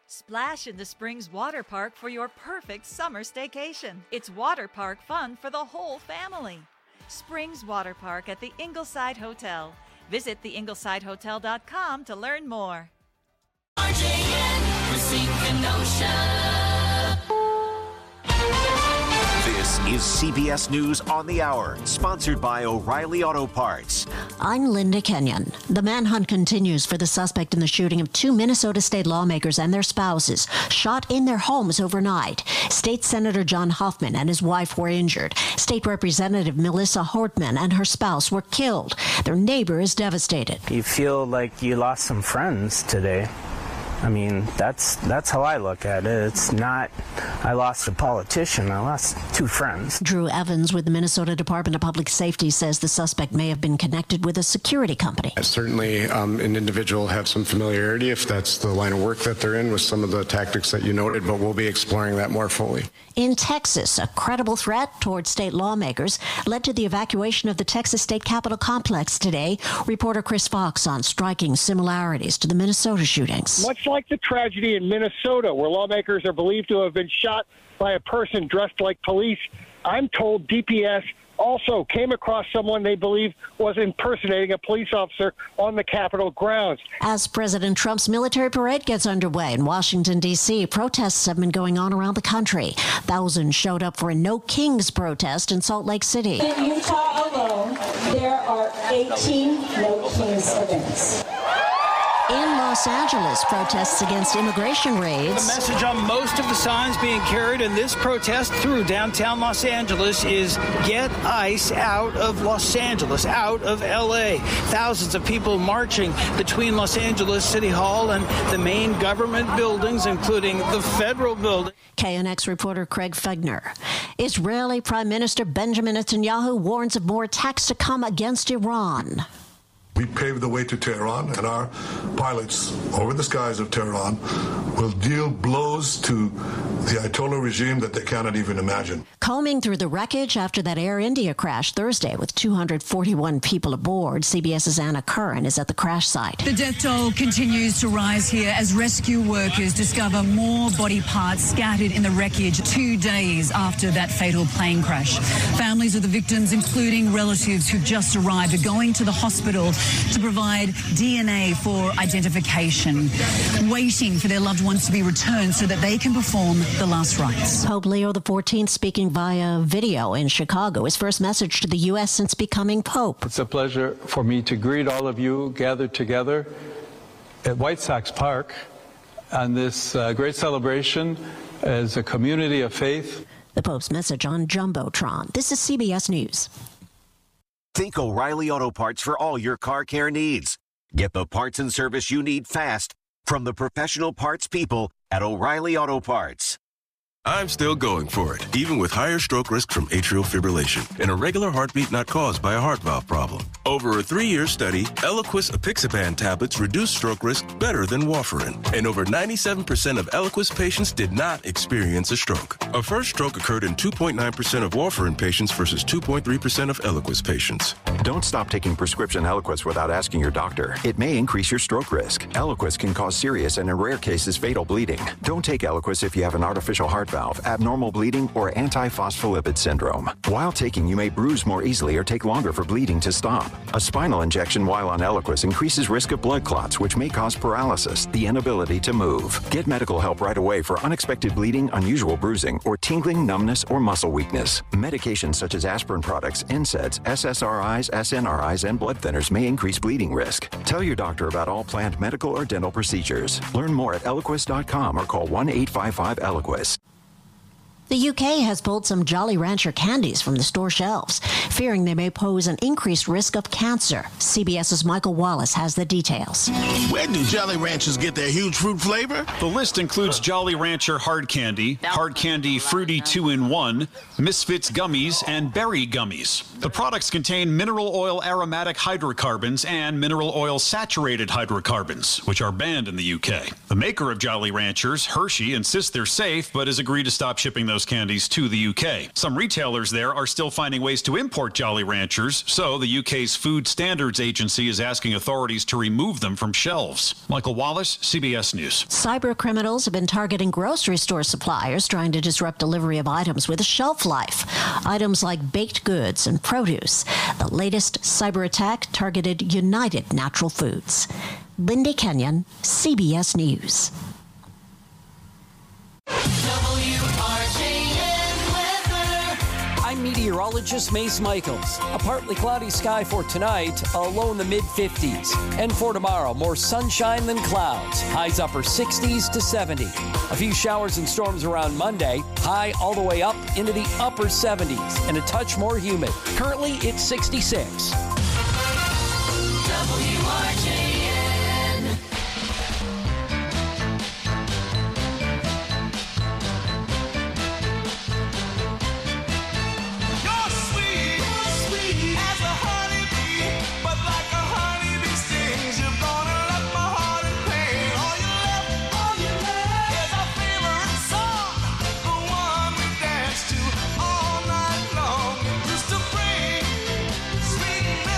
Splash in the Springs Water Park for your perfect summer staycation. It's water park fun for the whole family. Springs Water Park at the Ingleside Hotel. Visit theinglesidehotel.com to learn more. RJN, we're sinking ocean. This is CBS News on the Hour, sponsored by O'Reilly Auto Parts. I'm Linda Kenyon. The manhunt continues for the suspect in the shooting of two Minnesota state lawmakers and their spouses, shot in their homes overnight. State Senator John Hoffman and his wife were injured. State Representative Melissa Hortman and her spouse were killed. Their neighbor is devastated. You feel like you lost some friends today. I mean, that's how I look at it. It's not, I lost a politician, I lost two friends. Drew Evans with the Minnesota Department of Public Safety says the suspect may have been connected with a security company. Certainly, an individual have some familiarity if that's the line of work that they're in with some of the tactics that you noted, but we'll be exploring that more fully. In Texas, a credible threat towards state lawmakers led to the evacuation of the Texas State Capitol complex today. Reporter Chris Fox on striking similarities to the Minnesota shootings. Much like the tragedy in Minnesota, where lawmakers are believed to have been shot by a person dressed like police, I'm told DPS also came across someone they believe was impersonating a police officer on the Capitol grounds. As President Trump's military parade gets underway in Washington, D.C., protests have been going on around the country. Thousands showed up for a No Kings protest in Salt Lake City. In Utah alone, there are 18 No Kings events. In Los Angeles, protests against immigration raids. The message on most of the signs being carried in this protest through downtown Los Angeles is get ICE out of Los Angeles, out of L.A. Thousands of people marching between Los Angeles City Hall and the main government buildings, including the federal building. KNX reporter Craig Fegner. Israeli Prime Minister Benjamin Netanyahu warns of more attacks to come against Iran. We paved the way to Tehran, and our pilots over the skies of Tehran will deal blows to the Ayatollah regime that they cannot even imagine. Combing through the wreckage after that Air India crash Thursday with 241 people aboard, CBS's Anna Curran is at the crash site. The death toll continues to rise here as rescue workers discover more body parts scattered in the wreckage 2 days after that fatal plane crash. Families of the victims, including relatives who just arrived, are going to the hospital to provide DNA for identification, waiting for their loved ones to be returned so that they can perform the last rites. Pope Leo XIV speaking via video in Chicago, his first message to the U.S. since becoming Pope. It's a pleasure for me to greet all of you gathered together at White Sox Park on this great celebration as a community of faith. The Pope's message on Jumbotron. This is CBS News. Think O'Reilly Auto Parts for all your car care needs. Get the parts and service you need fast from the professional parts people at O'Reilly Auto Parts. I'm still going for it, even with higher stroke risk from atrial fibrillation and a regular heartbeat not caused by a heart valve problem. Over a 3-year study, Eliquis apixaban tablets reduced stroke risk better than warfarin, and over 97% of Eliquis patients did not experience a stroke. A first stroke occurred in 2.9% of warfarin patients versus 2.3% of Eliquis patients. Don't stop taking prescription Eliquis without asking your doctor. It may increase your stroke risk. Eliquis can cause serious and in rare cases fatal bleeding. Don't take Eliquis if you have an artificial heart valve, abnormal bleeding, or antiphospholipid syndrome. While taking, you may bruise more easily or take longer for bleeding to stop. A spinal injection while on Eliquis increases risk of blood clots, which may cause paralysis, the inability to move. Get medical help right away for unexpected bleeding, unusual bruising, or tingling, numbness, or muscle weakness. Medications such as aspirin products, NSAIDs, SSRIs, SNRIs, and blood thinners may increase bleeding risk. Tell your doctor about all planned medical or dental procedures. Learn more at Eliquis.com or call 1-855-ELIQUIS. The UK has pulled some Jolly Rancher candies from the store shelves, fearing they may pose an increased risk of cancer. CBS's Michael Wallace has the details. Where do Jolly Ranchers get their huge fruit flavor? The list includes Jolly Rancher Hard Candy Fruity 2-in-1, Misfits Gummies, and Berry Gummies. The products contain mineral oil aromatic hydrocarbons and mineral oil saturated hydrocarbons, which are banned in the UK. The maker of Jolly Ranchers, Hershey, insists they're safe, but has agreed to stop shipping those those candies to the UK. Some retailers there are still finding ways to import Jolly Ranchers, so the UK's Food Standards Agency is asking authorities to remove them from shelves. Michael Wallace, CBS News. Cyber criminals have been targeting grocery store suppliers, trying to disrupt delivery of items with a shelf life. Items like baked goods and produce. The latest cyber attack targeted United Natural Foods. Lindy Kenyon, CBS News. I'm meteorologist Mace Michaels. A partly cloudy sky for tonight, a low in the mid-50s. And for tomorrow, more sunshine than clouds. Highs upper 60s to 70. A few showers and storms around Monday. High all the way up into the upper 70s and a touch more humid. Currently, it's 66. WRJN. Sweet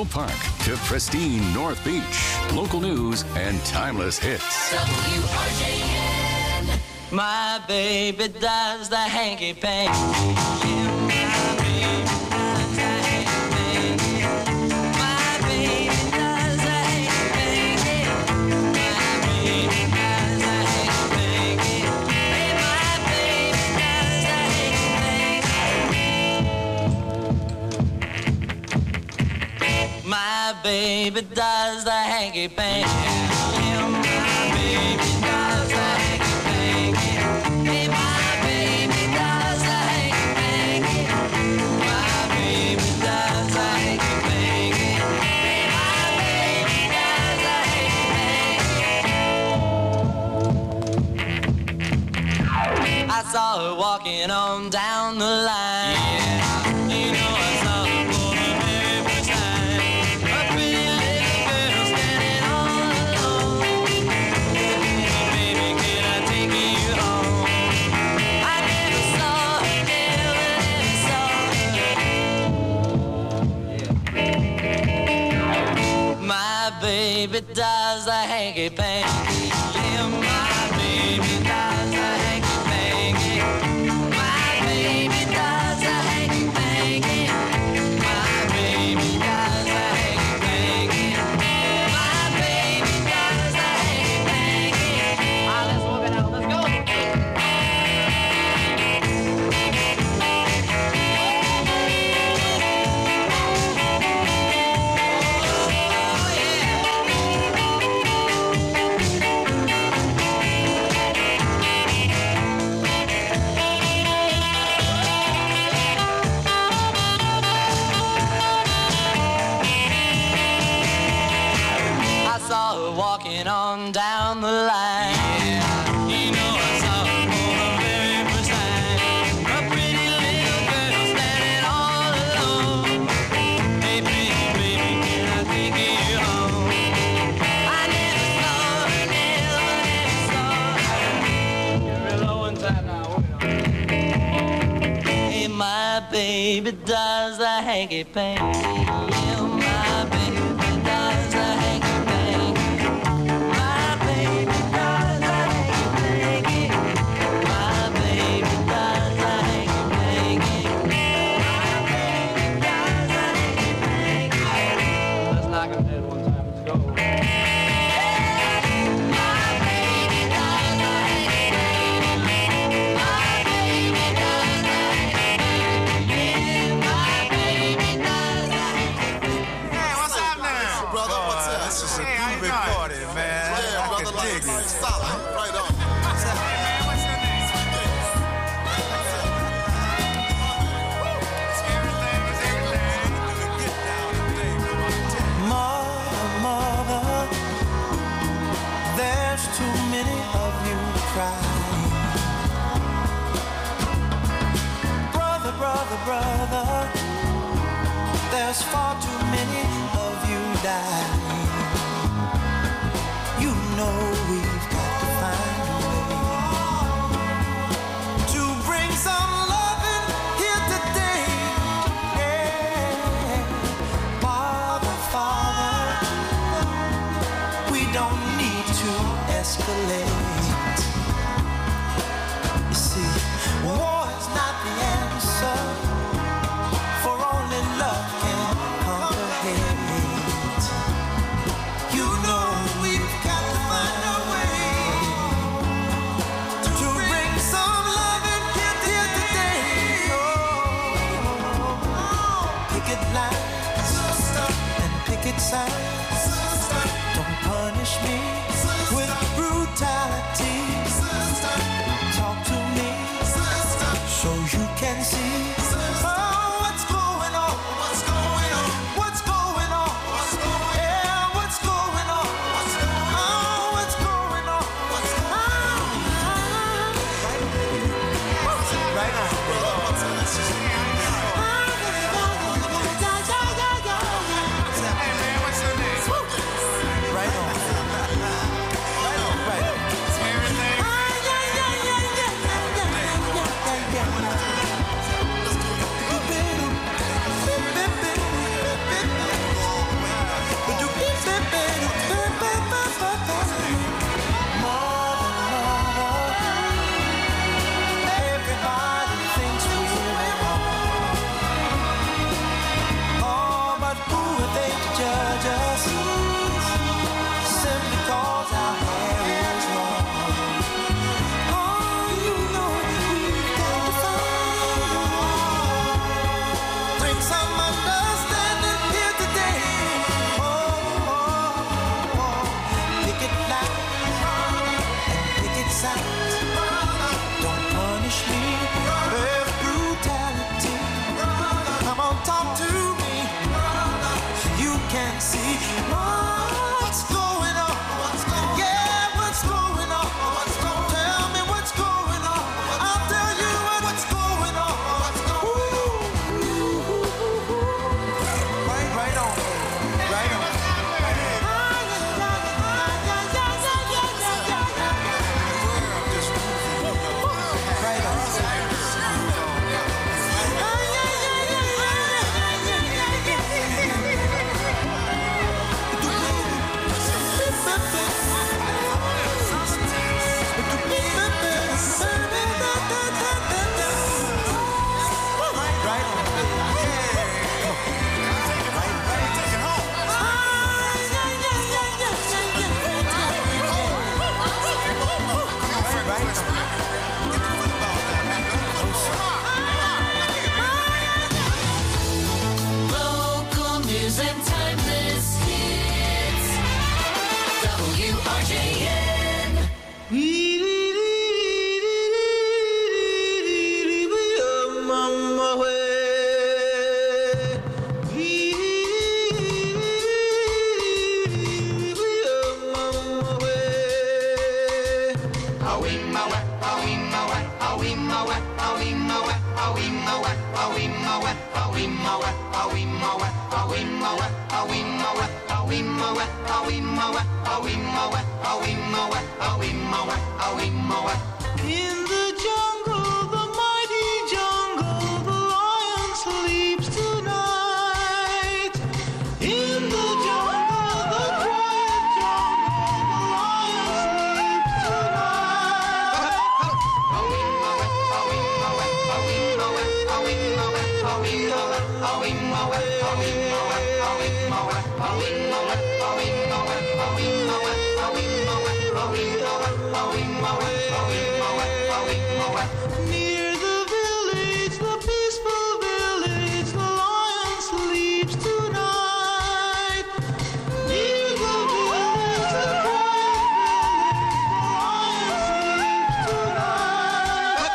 Park to pristine North Beach. Local news and timeless hits. WRJN. My baby does the hanky panky. My baby does the hanky panky. My baby does the hanky panky. My baby does the hanky panky. My baby does the hanky panky. Hey, my baby does the hanky panky. My baby does the hanky panky. Hey, my baby does the hanky panky. I saw her walking on down the line. You know I saw her for the very first time. A pretty little girl standing all alone. Baby, can I take you home? I never saw her, never saw her. My baby does the hanky panky. Yeah, my baby does the hanky panky. My baby does the hanky panky. My baby does the hanky panky. My baby does the hanky panky. Let's walk it out. Let's go. I saw her walking on down the line. You know I saw her for the very first time. A pretty little girl standing all alone. Hey, pretty baby, can I take you home? I never saw her, never saw her. Get real low inside now. Hey, my baby does the hanky panky. Yeah, my baby does the hanky panky. My baby does the hanky panky. My baby does the hanky panky. My baby does the hanky panky. Let's knock him dead one time. Let's go. My baby does the hanky panky. My baby does the hanky panky. Yeah, my baby does the hanky panky. Hey, what's up now? Brother, what's up? This is a groovy party, man. Yeah, I brother, can dig like, it. solid. Right on. Hey, man, what's your name? Mother, there's too many of you crying. Brother, brother, brother, there's far too many of you dying. You know we've got to find a way to bring some loving here today. Yeah. Father, Father, we don't need to escalate. You see, war is not the answer, for only love can conquer hate. You know we've got to find a way to bring some loving here today. Picket lines and picket signs. Don't punish me with brutality. Talk to me so you can see. Oh, what's going on? What's going on? What's going on? What's going on? Yeah, what's going on? What's going on? Oh, what's going on? What's going on? Right on, brother. Hey, man, what's your name? can't see what's going on. Yeah, what's going on? Tell me what's going on. I'll tell you what's going on. Right on. Right on. Local news and timeless hits. WRJN. In the jungle, the mighty jungle, the lion sleeps tonight. In the jungle, the quiet jungle, the lion sleeps Near the village, the peaceful village, the lion sleeps tonight. Near the village, the quiet village, the lion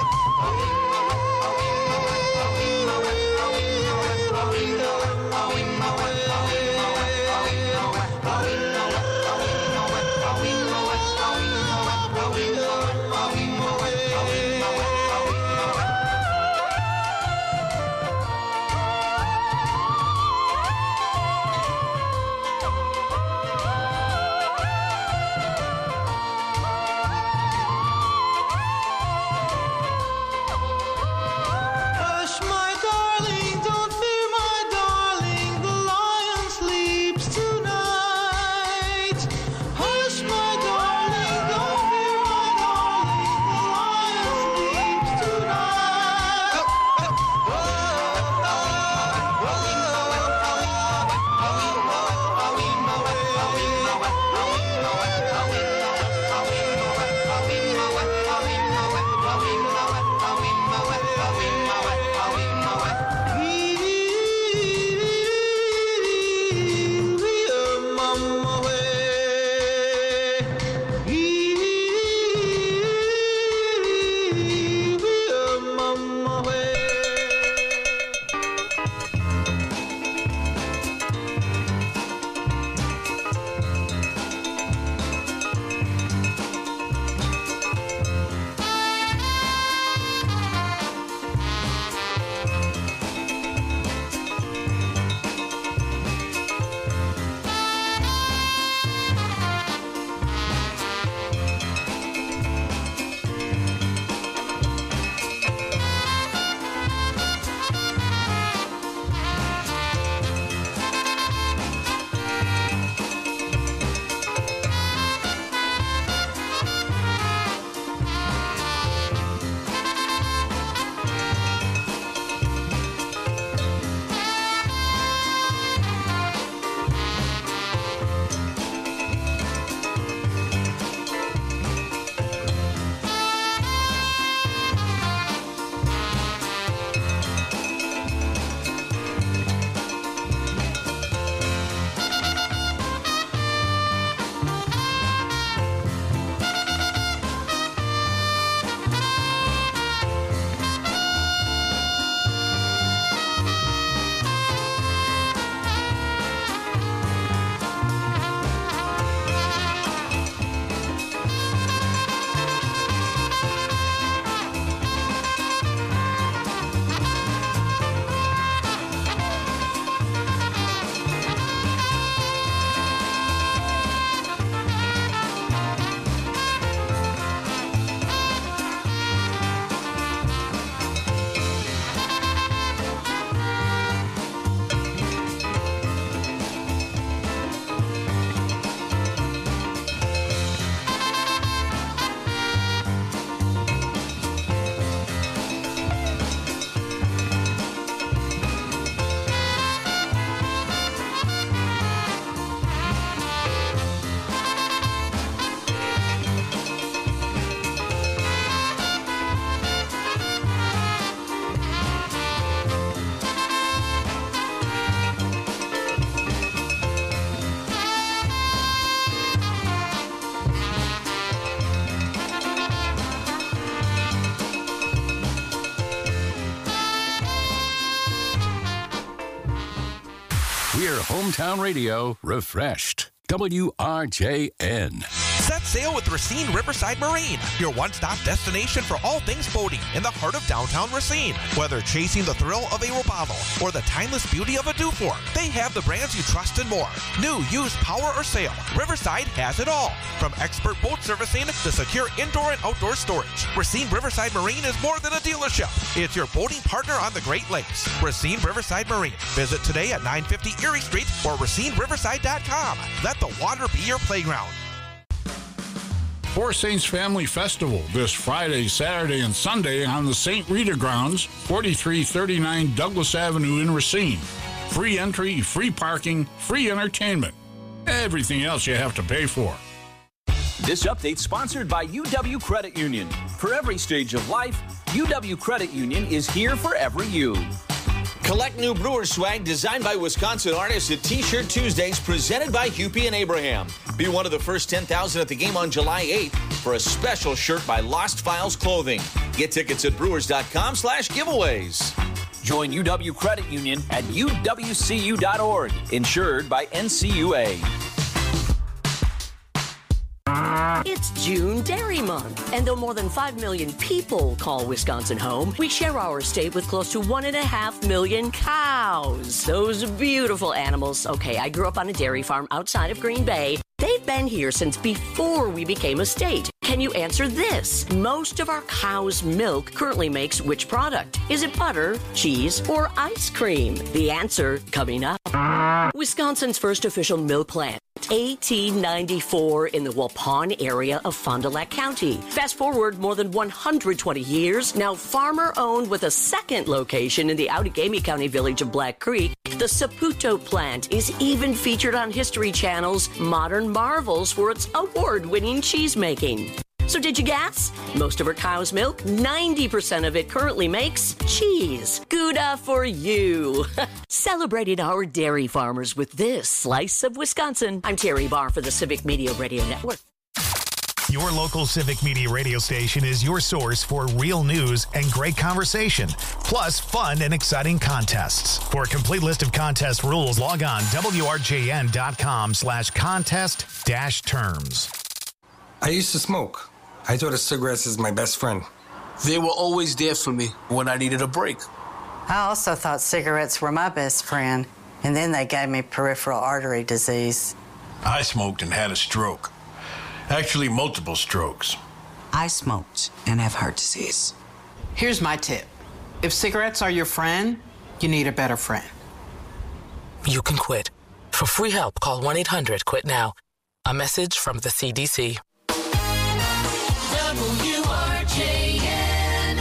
Hush, my darling, don't fear, my darling, the lion sleeps tonight. Hush, my darling, don't fear, my darling, the lion sleeps tonight. hometown radio refreshed. WRJN. Set sail with Racine Riverside Marine, your one-stop destination for all things boating in the heart of downtown Racine. Whether chasing the thrill of a Robalo or the timeless beauty of a Dufour, they have the brands you trust and more. New, used, power, or sail, Riverside has it all. From expert boat servicing to secure indoor and outdoor storage, Racine Riverside Marine is more than a dealership. It's your boating partner on the Great Lakes. Racine Riverside Marine. Visit today at 950 Erie Street or RacineRiverside.com. Let the water be your playground. Four Saints Family Festival this Friday, Saturday, and Sunday on the St. Rita grounds, 4339 Douglas Avenue in Racine. Free entry, free parking, free entertainment. Everything else you have to pay for. This update sponsored by UW Credit Union. For every stage of life, UW Credit Union is here for every you. Collect new Brewer swag designed by Wisconsin artists at T-Shirt Tuesdays presented by Hupy and Abraham. Be one of the first 10,000 at the game on July 8th for a special shirt by Lost Files Clothing. Get tickets at brewers.com/giveaways. Join UW Credit Union at uwcu.org. Insured by NCUA. It's June Dairy Month, and though more than 5 million people call Wisconsin home, we share our state with close to 1.5 million cows. Those beautiful animals. Okay, I grew up on a dairy farm outside of Green Bay. They've been here since before we became a state. Can you answer this? Most of our cow's milk currently makes which product? Is it butter, cheese, or ice cream? The answer coming up. Wisconsin's first official milk plant. 1894 in the Waupun area of Fond du Lac County. Fast forward more than 120 years, now farmer-owned with a second location in the Outagamie County village of Black Creek. The Saputo plant is even featured on History Channel's Modern Marvels for its award-winning cheese making. So did you guess? Most of our cow's milk, 90% of it currently makes cheese. Gouda for you. Celebrating our dairy farmers with this slice of Wisconsin. I'm Terry Barr for the Civic Media Radio Network. Your local Civic Media radio station is your source for real news and great conversation, plus fun and exciting contests. For a complete list of contest rules, log on WRJN.com/contest-terms. I used to smoke. I thought of cigarettes as my best friend. They were always there for me when I needed a break. I also thought cigarettes were my best friend, and then they gave me peripheral artery disease. I smoked and had a stroke. Actually, multiple strokes. I smoked and have heart disease. Here's my tip. If cigarettes are your friend, you need a better friend. You can quit. For free help, call 1-800-QUIT-NOW. A message from the CDC. WRJN.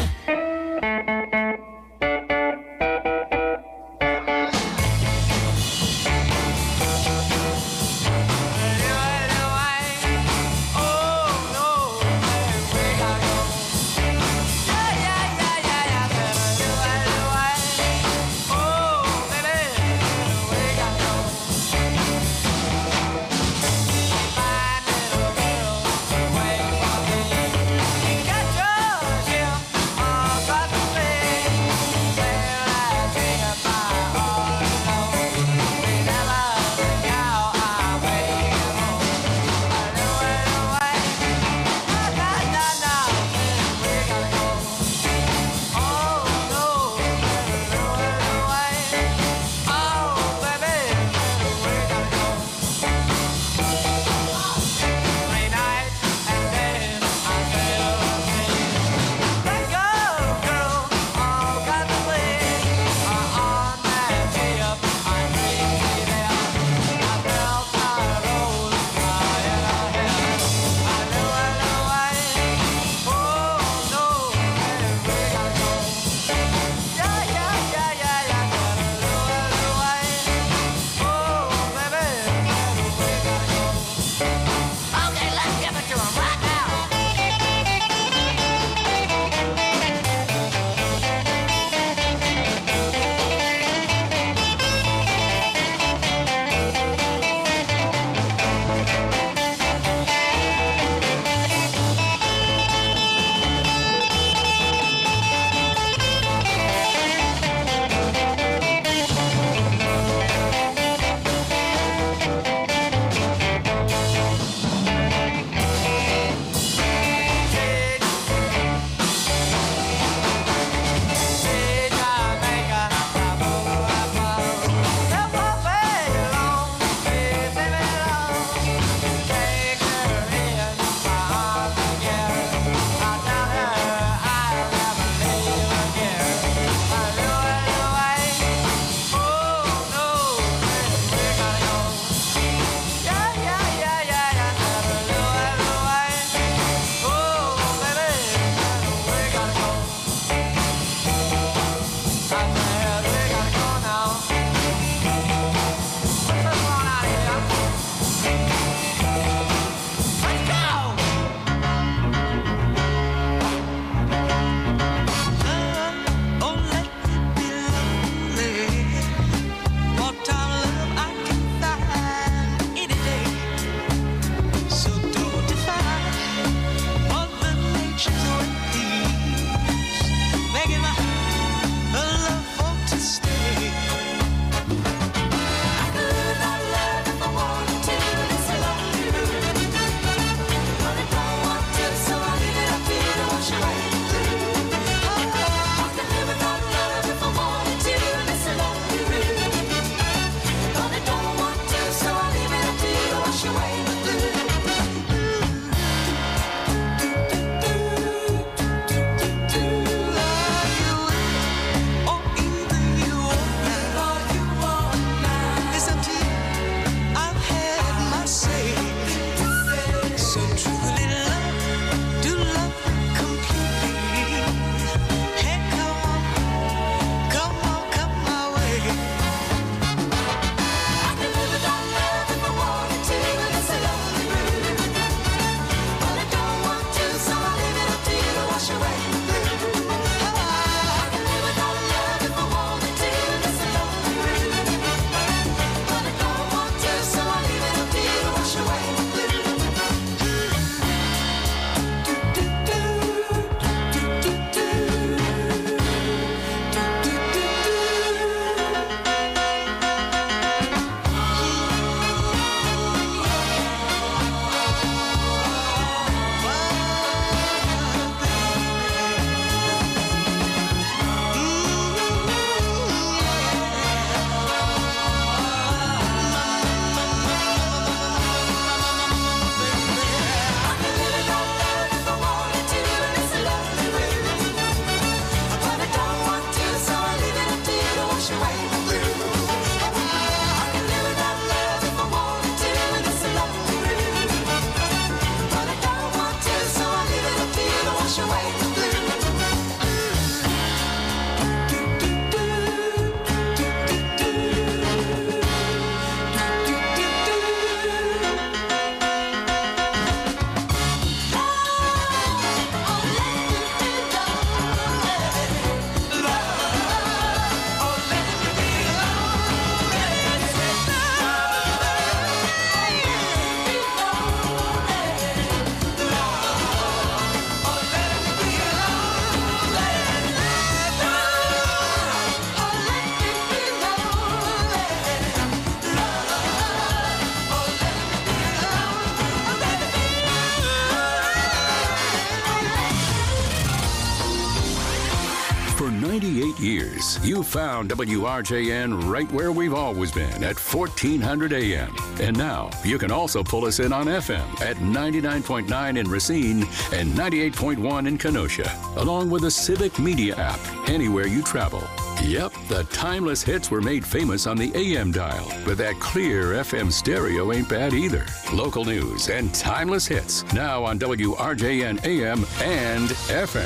news. You found WRJN right where we've always been at 1400 AM. And now you can also pull us in on FM at 99.9 in Racine and 98.1 in Kenosha, along with the Civic Media app anywhere you travel. Yep, the timeless hits were made famous on the AM dial, but that clear FM stereo ain't bad either. Local news and timeless hits now on WRJN AM and FM.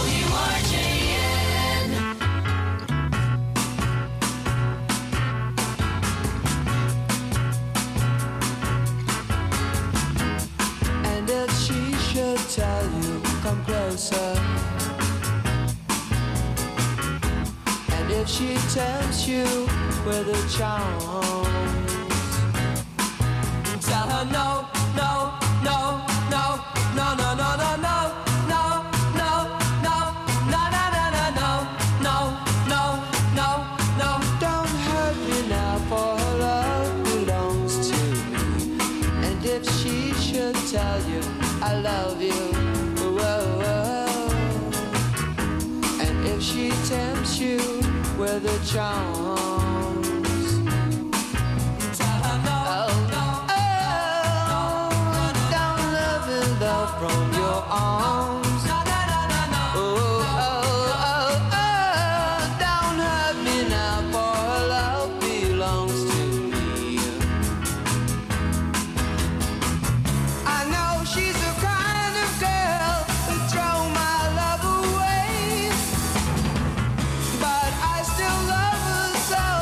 WRJN. And if she should tell you, come closer. If she tempts you with her charms, tell her no, no, no, no, no, no, no, no, no, no, no, no, no, no, no, no, no. Don't hurt me now, for her love belongs to me. And if she should tell you I love you, whoa, whoa. And if she tempts you with the charms, tell her no, no, don't love and love from your arms. Don't hurt me now, for her love belongs to me. I know she's the kind of girl who throw my love away, but I still love her so.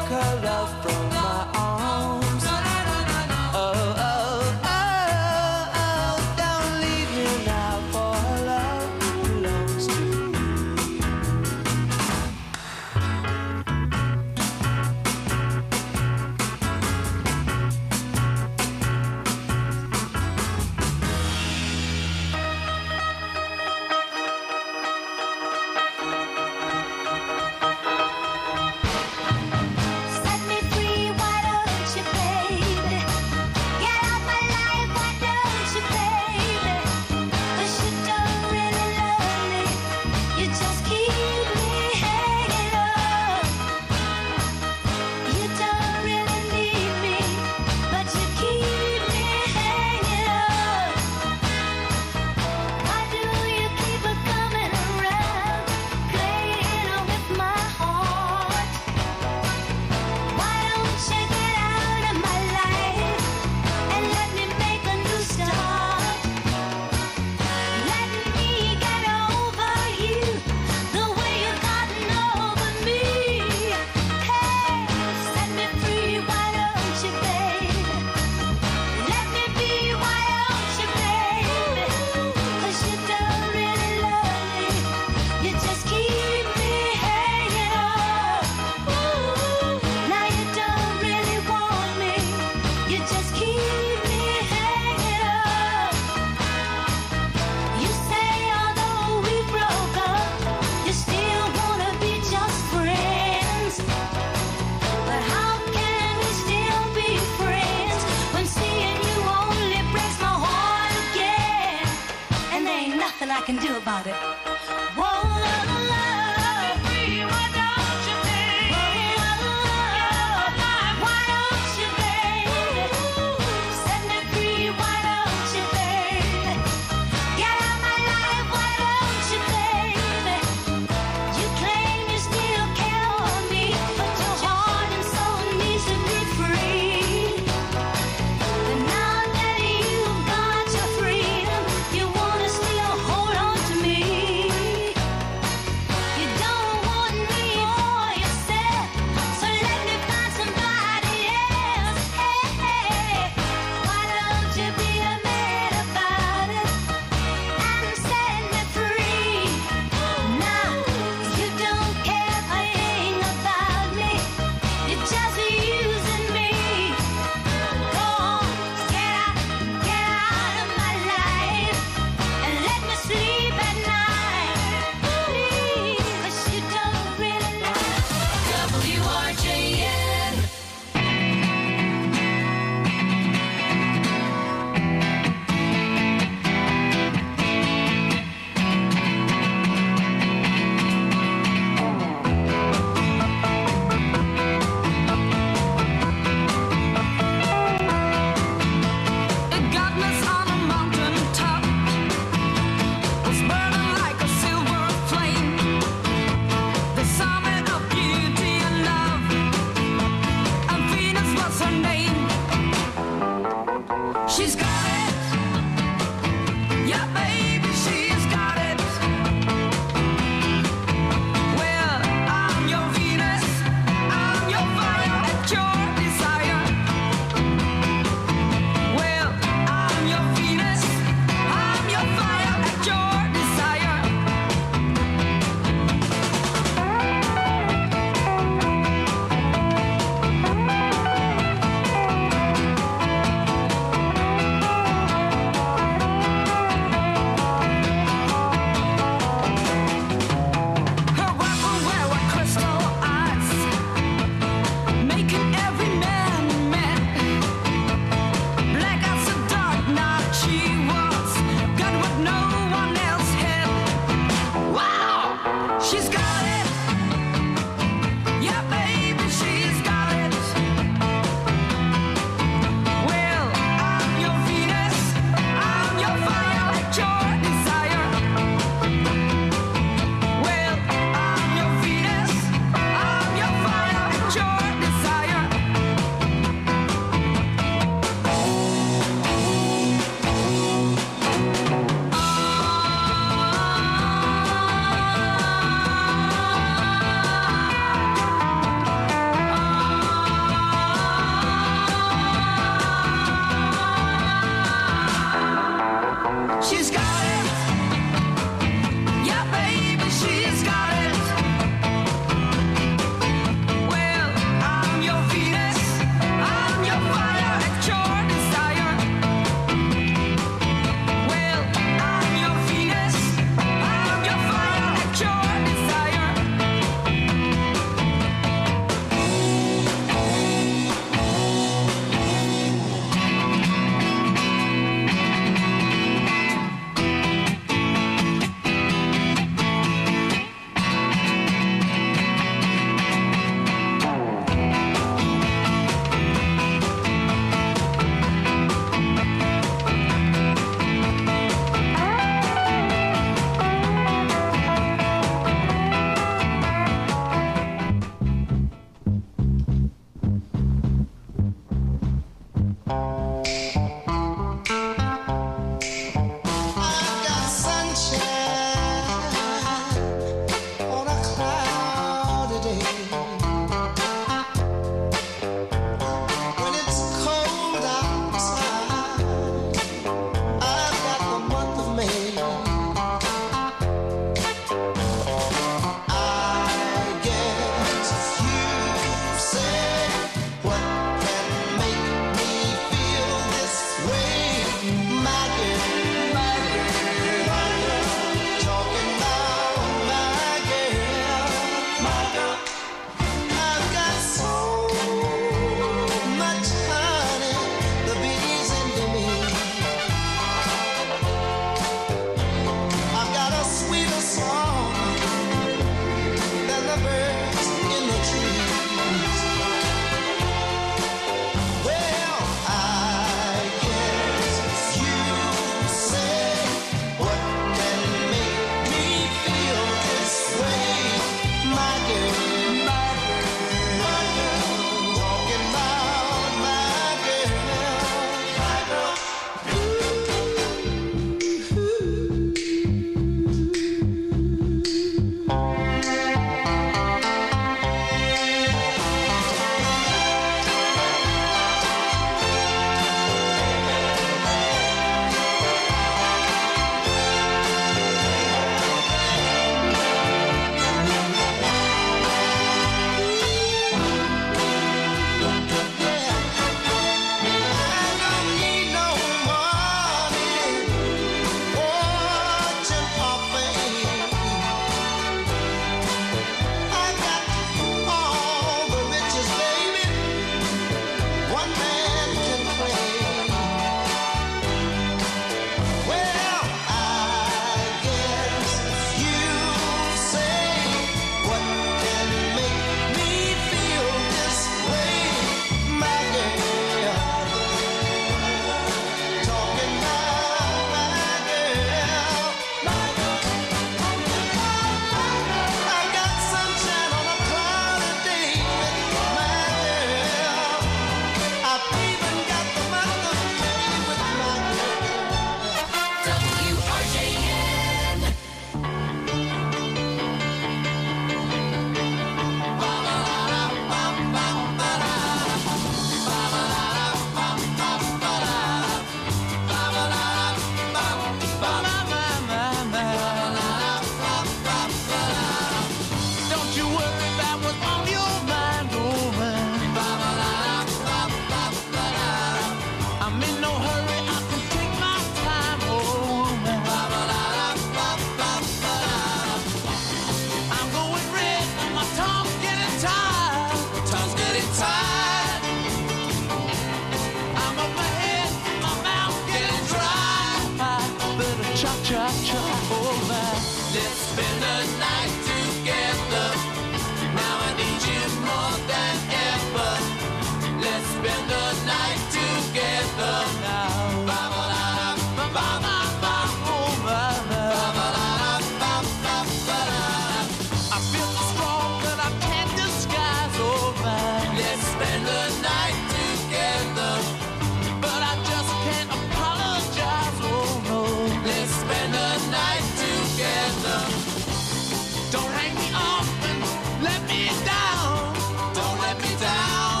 so strong that I can't disguise. Oh my, let's spend the night together, but I just can't apologize. Oh no, let's spend the night together. Don't hang me off and let me down. Don't let me down.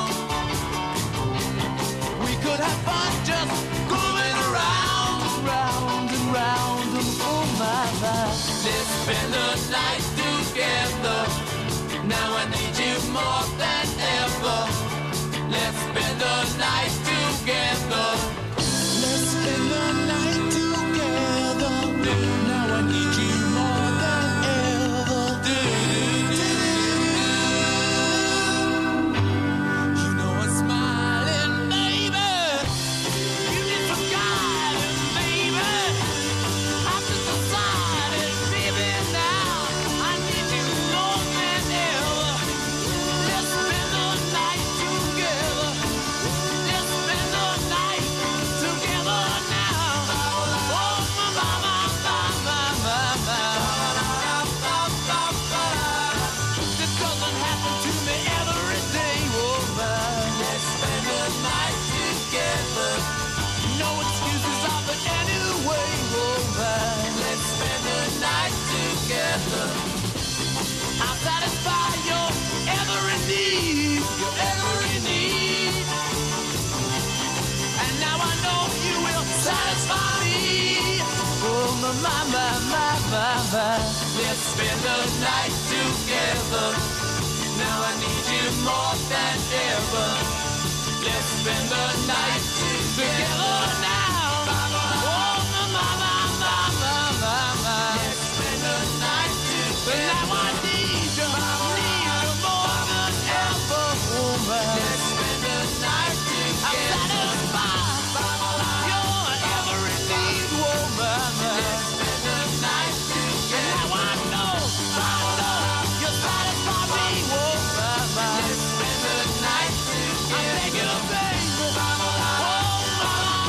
We could have fun just going around and round and round and oh my. Let's spend the night together. Now I need you more than ever. Let's spend the night together. Let's spend the night together. Now I need you more than ever. You know I'm smiling, baby. You need some guidance, baby. I've just decided, baby, now I need you more than ever. Let's spend the night together. Let's spend the night together now. Oh, my, this doesn't happen to me every day. Oh, my. Let's spend the night together. No excuses of it anyway. Oh, my. Let's spend the night together. I'll satisfy your every need. Your every need. And now I know you will satisfy me. Oh, my. Let's spend the night together. Now I need you more than ever. Let's spend the night together now. Oh, my. Let's spend the night together. Now I need you more than ever. Oh, let's spend the night together. I'm satisfied your every need. Oh, let's spend the night together. Now I know you satisfy me. Oh, let's spend the night together. I beg you, baby. Oh,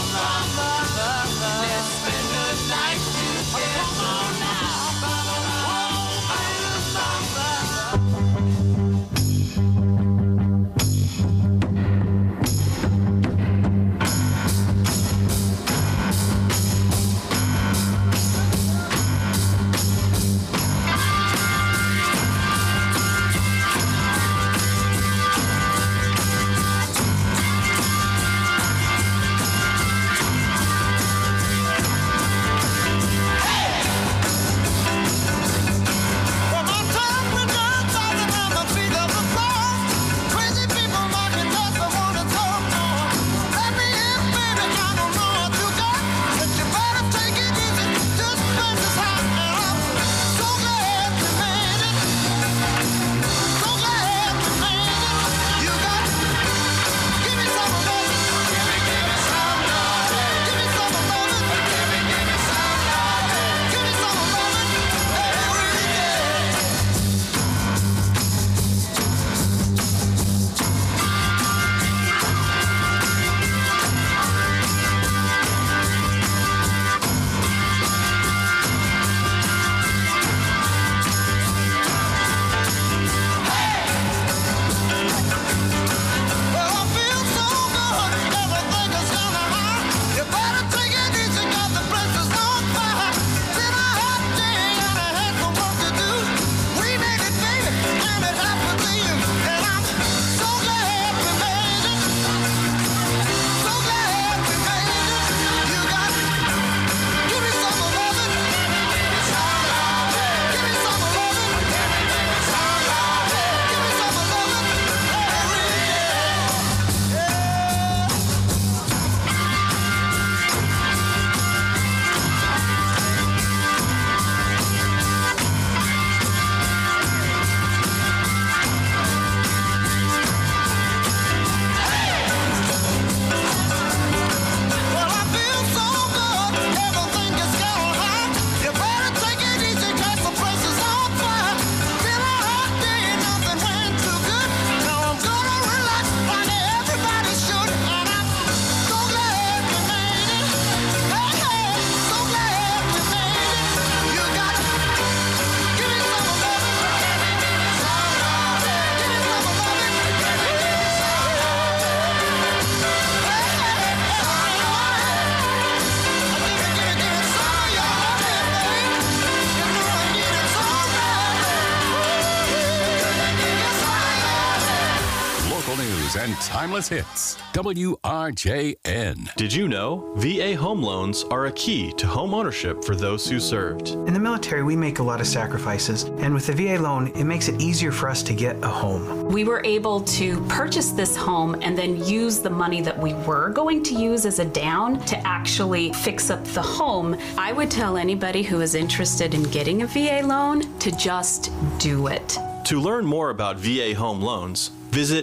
news and timeless hits. WRJN. Did you know VA home loans are a key to home ownership for those who served? In the military, we make a lot of sacrifices, and with the VA loan, it makes it easier for us to get a home. We were able to purchase this home and then use the money that we were going to use as a down to actually fix up the home. I would tell anybody who is interested in getting a VA loan to just do it. To learn more about VA home loans, visit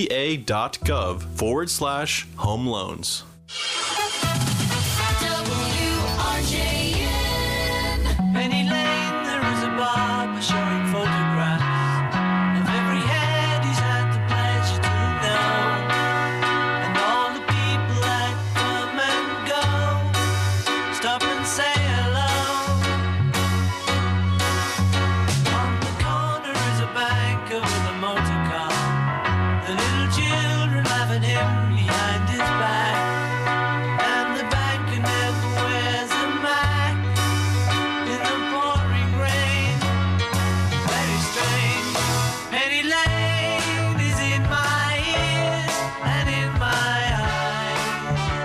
va.gov/home loans. Penny Lane, there is a barber showing photographs of every head he's had the pleasure to know, and all the people that come and go stop and say hello. On the corner is a banker with a motor car, the little children laugh at him behind his back, and the banker never wears a mask in the pouring rain. Very strange. Penny Lane is in my ears and in my eyes.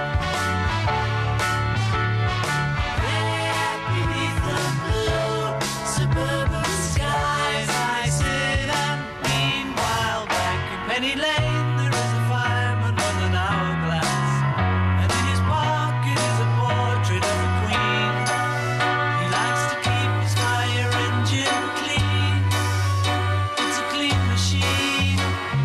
There beneath the blue suburban skies, I sit and meanwhile back in Penny Lane there is a fireman with an hourglass, and in his pocket is a portrait of a queen. He likes to keep his fire engine clean. It's a clean machine.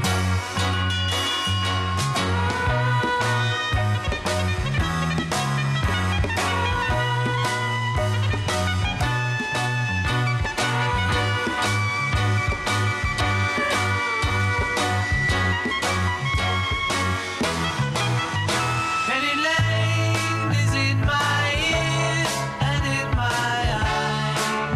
Penny Lane is in my ears and in my eyes.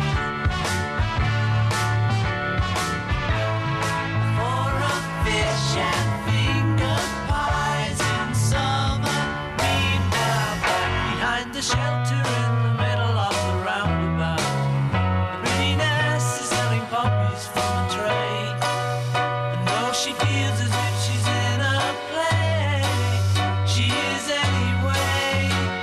For a fish and finger pies in summer. Meanwhile, back behind the shelter in the middle of the roundabout, the pretty nurse is selling poppies from a tray. And though she feels as if she's in a play, she is anyway.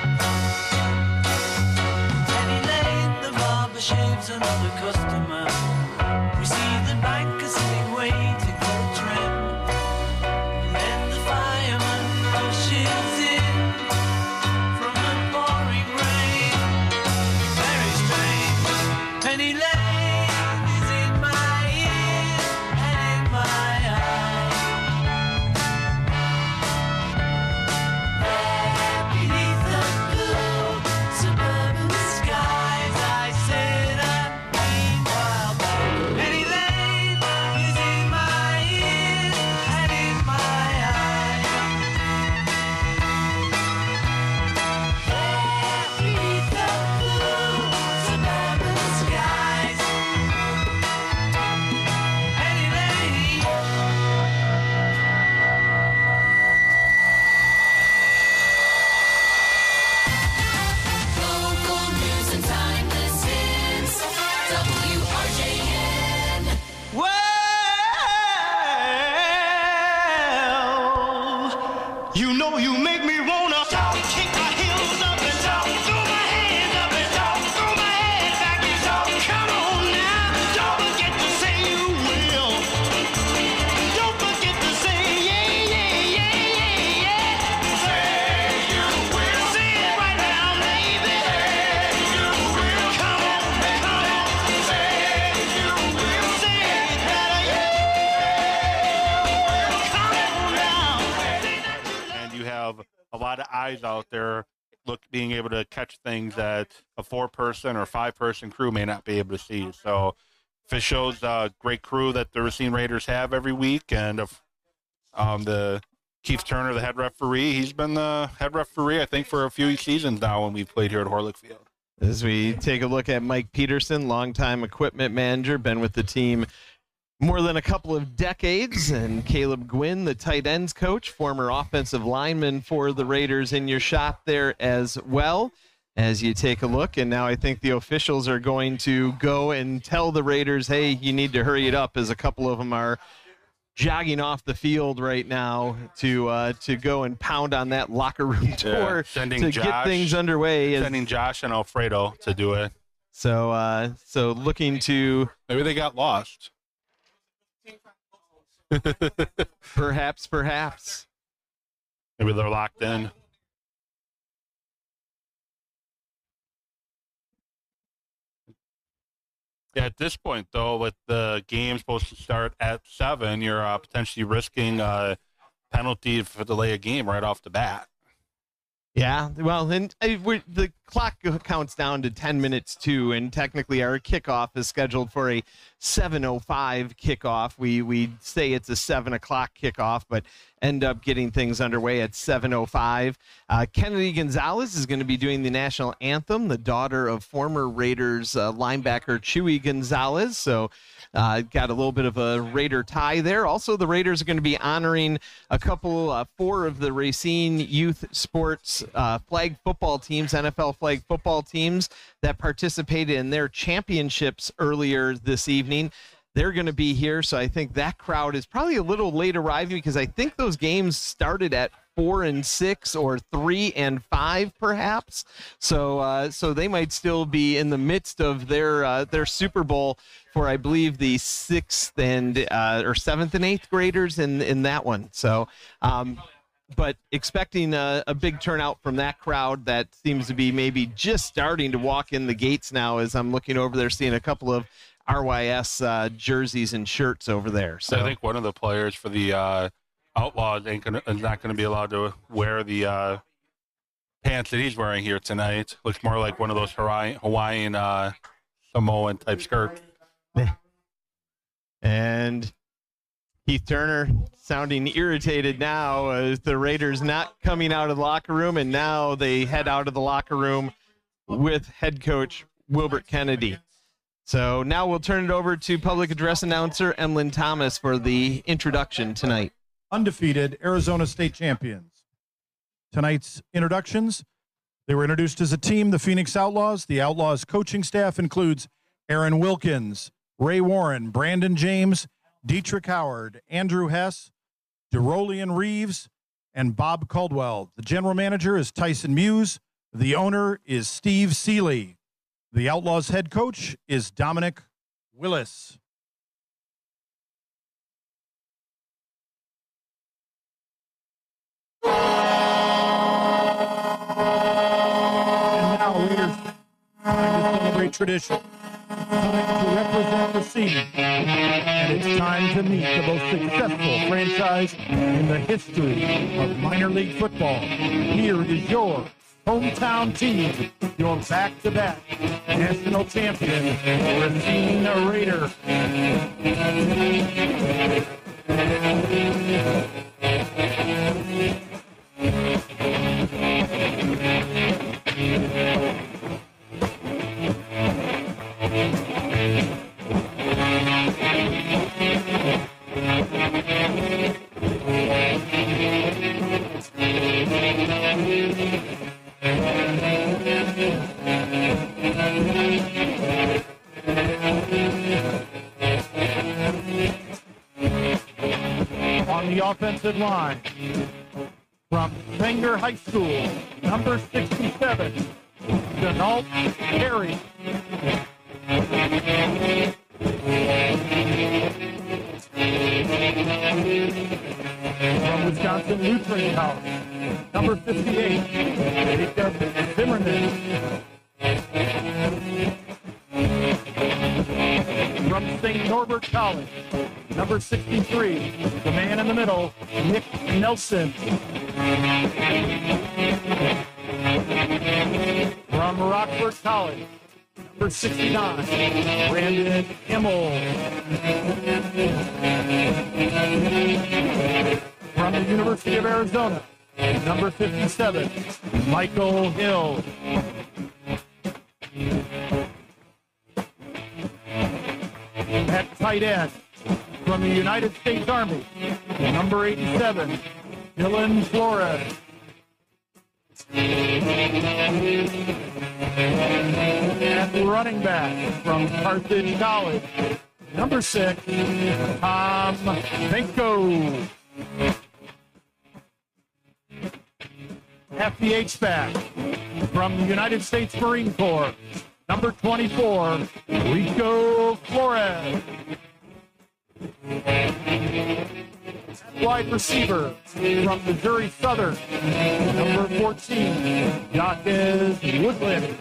Penny Lane, the barber shaves another customer. We see the banker sitting waiting for a trim. And then the fireman rushes in from the pouring rain. Very strange. Penny Lane is in my ears and in my eyes. There beneath the blue suburban skies, I sit and meanwhile back. Penny Lane is in my ears and in my eyes. There beneath the blue suburban skies, Penny Lane. Local news and timeless hits. WRJN. Well, you know you make me wanna shout, kick my heels up and shout, throw my hands up and shout, throw my head back and shout. Come on now, don't forget to say you will. Don't forget to say yeah, yeah, yeah, yeah, yeah. Say you will. Say it right now, baby. Say you will. Come on, come on. Say you will. Say it better, yeah. Come on now. And you have a lot of eyes out there being able to catch things that a 4-person or 5-person crew may not be able to see. So it shows a great crew that the Racine Raiders have every week. And the Keith Turner, the head referee, he's been the head referee, I think, for a few seasons now when we've played here at Horlick Field. As we take a look at Mike Peterson, longtime equipment manager, been with the team more than a couple of decades, and Caleb Gwynn, the tight ends coach, former offensive lineman for the Raiders, in your shop there as well. As you take a look, and now I think the officials are going to go and tell the Raiders, hey, you need to hurry it up, as a couple of them are jogging off the field right now to go and pound on that locker room door to get things underway. Sending Josh and Alfredo to do it. So looking to maybe they got lost. Perhaps. Maybe they're locked in. Yeah, at this point, though, with the game supposed to start at 7, you're potentially risking a penalty for delay a game right off the bat. Yeah, well, and the clock counts down to 10 minutes, too, and technically our kickoff is scheduled for a 7:05 kickoff. We say it's a 7 o'clock kickoff, but end up getting things underway at 7:05. Kennedy Gonzalez is going to be doing the national anthem, the daughter of former Raiders linebacker Chewy Gonzalez, so got a little bit of a Raider tie there. Also, the Raiders are going to be honoring a couple, 4 of the Racine Youth Sports flag football teams, NFL flag football teams that participated in their championships earlier this evening. They're going to be here, so I think that crowd is probably a little late arriving because I think those games started at 4 and 6 or 3 and 5, perhaps. So they might still be in the midst of their Super Bowl for, I believe, the 6th and or 7th and 8th graders in that one. So, but expecting a big turnout from that crowd that seems to be maybe just starting to walk in the gates now as I'm looking over there, seeing a couple of RYS jerseys and shirts over there. So I think one of the players for the Outlaws is not going to be allowed to wear the pants that he's wearing here tonight. Looks more like one of those Hawaiian Samoan type skirts. And Keith Turner sounding irritated now as the Raiders not coming out of the locker room, and now they head out of the locker room with head coach Wilbert Kennedy. So now we'll turn it over to public address announcer Emlyn Thomas for the introduction tonight. Undefeated Arizona State champions. Tonight's introductions, they were introduced as a team, the Phoenix Outlaws. The Outlaws coaching staff includes Aaron Wilkins, Ray Warren, Brandon James, Dietrich Howard, Andrew Hess, DeRolian Reeves, and Bob Caldwell. The general manager is Tyson Muse. The owner is Steve Seeley. The Outlaws head coach is Dominic Willis. And now, Raiders, time to celebrate tradition. It's time to represent the scene. And it's time to meet the most successful franchise in the history of minor league football. Here is your hometown team, your back-to-back national champion, Racine Raiders. On the offensive line, from Sanger High School, number 67, Denault Perry. From Wisconsin Lutheran College, number 58, Jacob Zimmerman. From St. Norbert College, number 63, the man in the middle, Nick Nelson. From Rockford College, number 69, Brandon Immel. From the University of Arizona, number 57, Michael Hill. At tight end, from the United States Army, number 87, Dylan Flores. And running back from Carthage College, Number 6, Tom Benko. Half the H-back from the United States Marine Corps. Number 24, Rico Flores. Wide receiver from Missouri Southern. Number 14, Jacques Woodland.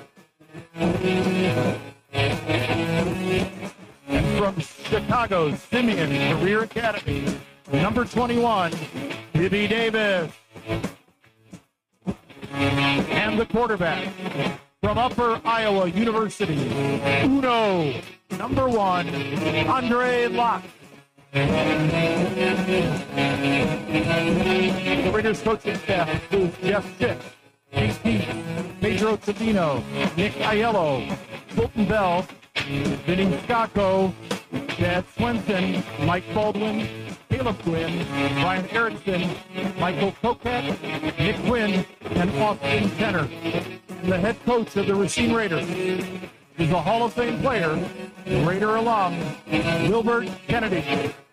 And from Chicago, Simeon Career Academy. Number 21, Bibby Davis. And the quarterback from Upper Iowa University, Uno, number 1, Andre Locke. The Raiders coaching staff includes Jeff Schick, Pete Peete, Pedro Savino, Nick Aiello, Fulton Bell, Vinny Scacco, Chad Swenson, Mike Baldwin, Caleb Gwynn, Brian Erickson, Michael Coquette, Nick Quinn, and Austin Tenner. And the head coach of the Racine Raiders is a Hall of Fame player, Raider alum, Wilbert Kennedy.